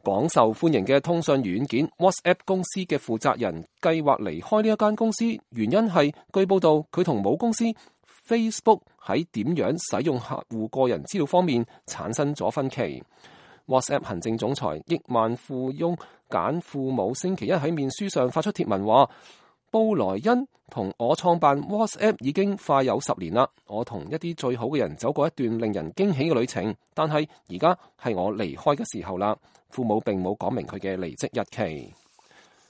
廣受歡迎嘅通訊軟件 WhatsApp 公司嘅負責人計劃離開呢一間公司，原因係據報道佢同母公司 Facebook 喺點樣使用客戶個人資料方面產生咗分歧。WhatsApp 行政總裁億萬富翁簡父母星期一喺面書上發出貼文話：布萊恩同我創辦 WhatsApp 已經快有10年啦，我同一啲最好嘅人走過一段令人驚喜嘅旅程，但係而家係我離開嘅時候啦。父母並冇講明佢嘅離職日期。